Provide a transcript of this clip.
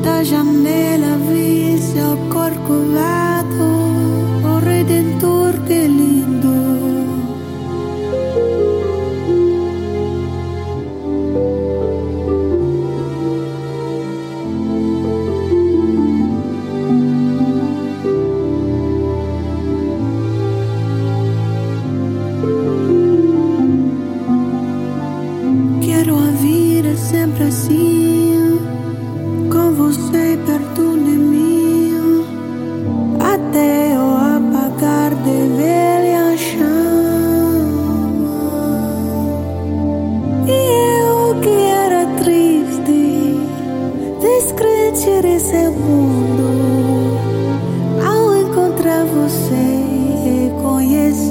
Da janela vi seu corcovado, o Redentor, que lindo. Quero a vida sempre assim, com você perto de mim, até eu apagar de velha chama. E eu que era triste, descrente desse mundo, ao encontrar você, conheci